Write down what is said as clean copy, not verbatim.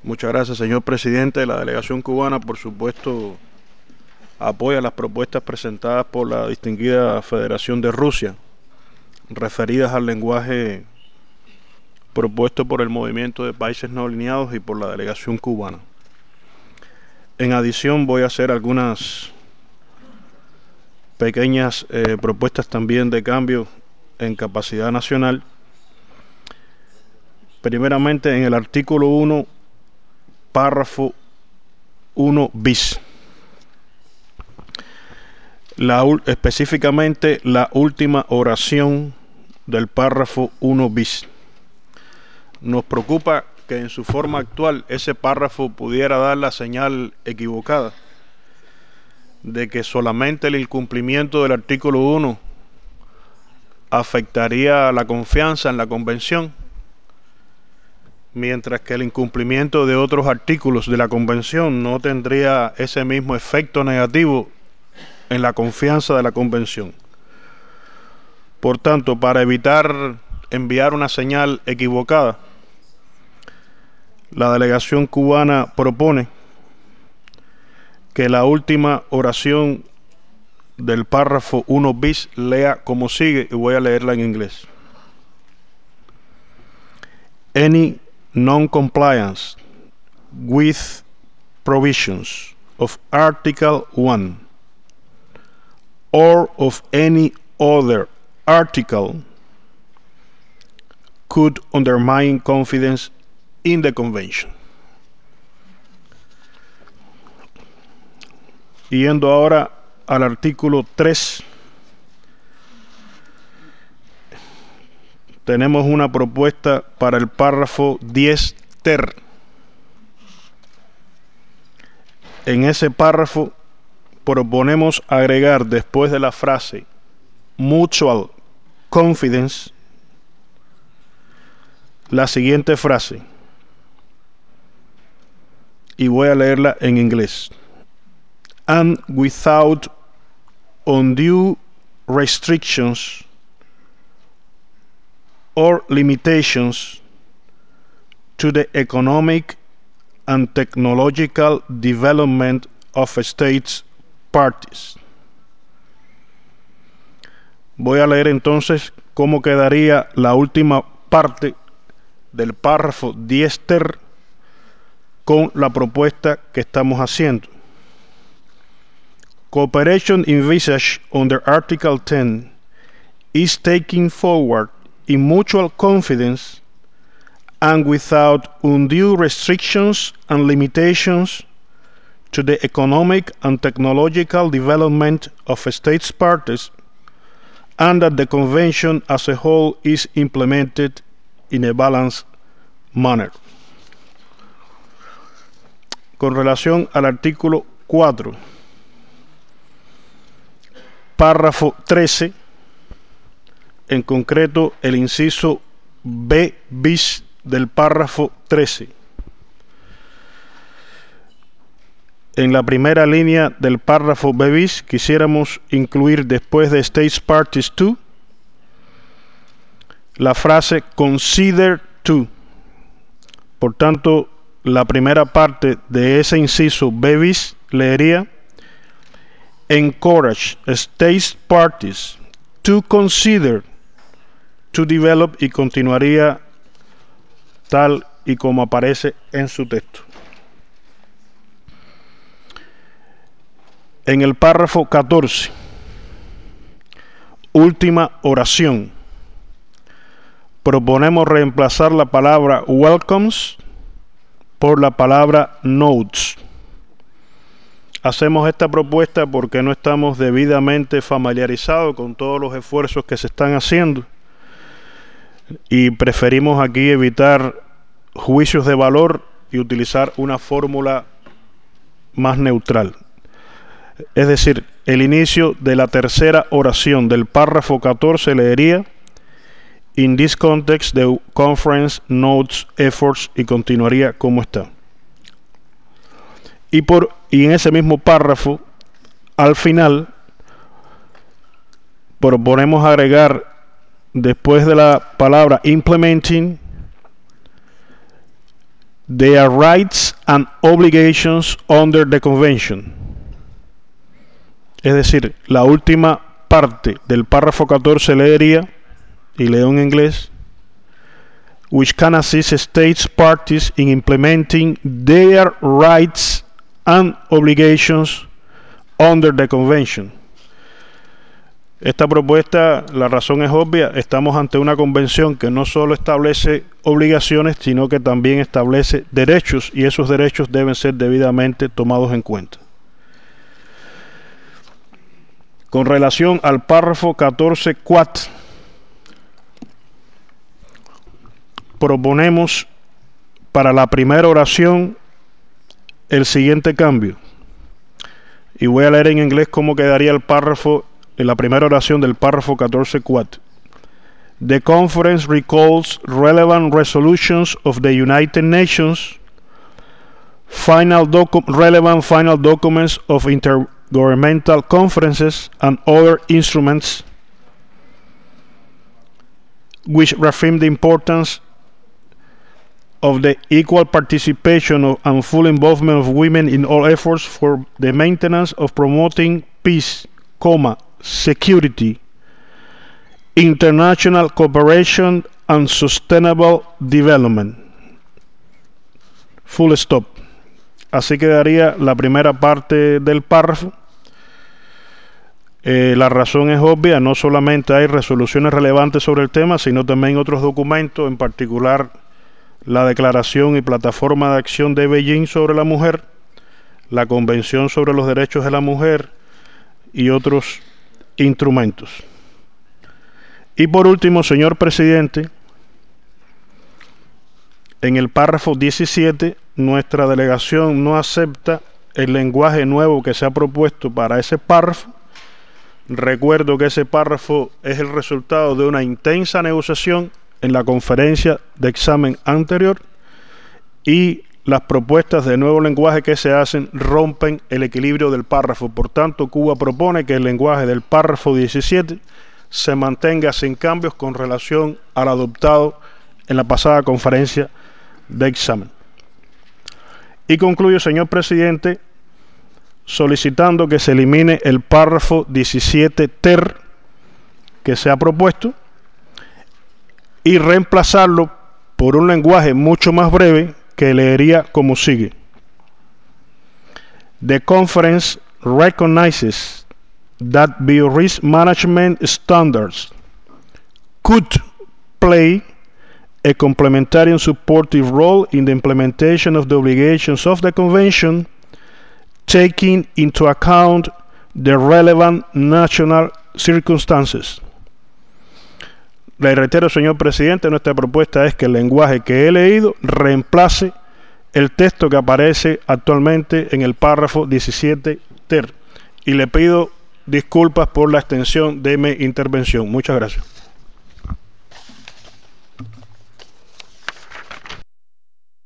Muchas gracias, señor presidente. La delegación cubana, por supuesto, apoya las propuestas presentadas por la distinguida Federación de Rusia, referidas al lenguaje propuesto por el Movimiento de Países No Alineados y por la delegación cubana. En adición, voy a hacer algunas pequeñas propuestas también de cambio en capacidad nacional. Primeramente, en el artículo 1, párrafo 1 bis. Específicamente la última oración del párrafo 1 bis. Nos preocupa que en su forma actual ese párrafo pudiera dar la señal equivocada de que solamente el incumplimiento del artículo 1 afectaría la confianza en la convención, mientras que el incumplimiento de otros artículos de la convención no tendría ese mismo efecto negativo en la confianza de la convención. Por tanto, para evitar enviar una señal equivocada, la delegación cubana propone que la última oración del párrafo 1 bis lea como sigue, y voy a leerla en inglés. Any non-compliance with provisions of Article 1 or of any other article could undermine confidence in the convention. Yendo ahora al artículo 3, tenemos una propuesta para el párrafo 10 ter. En ese párrafo proponemos agregar después de la frase mutual confidence la siguiente frase, y voy a leerla en inglés. And without undue restrictions or limitations to the economic and technological development of states parties. Voy a leer entonces cómo quedaría la última parte del párrafo 10 ter con la propuesta que estamos haciendo. Cooperation envisaged under Article 10 is taken forward in mutual confidence and without undue restrictions and limitations to the economic and technological development of states parties, and that the convention as a whole is implemented in a balanced manner. Con relación al artículo 4, párrafo 13, en concreto el inciso B bis del párrafo 13. En la primera línea del párrafo B bis quisiéramos incluir después de States Parties to la frase consider to. Por tanto, la primera parte de ese inciso B bis leería encourage states parties to consider to develop, y continuaría tal y como aparece en su texto. En el párrafo 14, última oración, proponemos reemplazar la palabra welcomes por la palabra notes. Hacemos esta propuesta porque no estamos debidamente familiarizados con todos los esfuerzos que se están haciendo y preferimos aquí evitar juicios de valor y utilizar una fórmula más neutral. Es decir, el inicio de la tercera oración del párrafo 14 leería In this context, the conference notes efforts, y continuaría como está. Y en ese mismo párrafo, al final, proponemos agregar después de la palabra implementing their rights and obligations under the convention. Es decir, la última parte del párrafo 14 leería, y leo en inglés, which can assist states parties in implementing their rights and obligations under the convention. Esta propuesta, la razón es obvia, estamos ante una convención que no solo establece obligaciones, sino que también establece derechos, y esos derechos deben ser debidamente tomados en cuenta. Con relación al párrafo 14 quat, proponemos para la primera oración el siguiente cambio. Y voy a leer en inglés cómo quedaría el párrafo, en la primera oración del párrafo 14 quat. The conference recalls relevant resolutions of the United Nations, relevant final documents of intergovernmental conferences and other instruments which reaffirm the importance of the equal participation and full involvement of women in all efforts for the maintenance of promoting peace, security, international cooperation and sustainable development. Full stop. Así quedaría la primera parte del párrafo. La razón es obvia, no solamente hay resoluciones relevantes sobre el tema, sino también otros documentos, en particular la Declaración y Plataforma de Acción de Beijing sobre la Mujer, la Convención sobre los Derechos de la Mujer y otros instrumentos. Y por último, señor presidente, en el párrafo 17, nuestra delegación no acepta el lenguaje nuevo que se ha propuesto para ese párrafo. Recuerdo que ese párrafo es el resultado de una intensa negociación en la conferencia de examen anterior, y las propuestas de nuevo lenguaje que se hacen rompen el equilibrio del párrafo. Por tanto, Cuba propone que el lenguaje del párrafo 17 se mantenga sin cambios con relación al adoptado en la pasada conferencia de examen. Y concluyo, señor presidente, solicitando que se elimine el párrafo 17 ter que se ha propuesto y reemplazarlo por un lenguaje mucho más breve que leería como sigue. The conference recognizes that biorisk management standards could play a complementary and supportive role in the implementation of the obligations of the convention, taking into account the relevant national circumstances. Le reitero, señor presidente, nuestra propuesta es que el lenguaje que he leído reemplace el texto que aparece actualmente en el párrafo 17 ter. Y le pido disculpas por la extensión de mi intervención. Muchas gracias.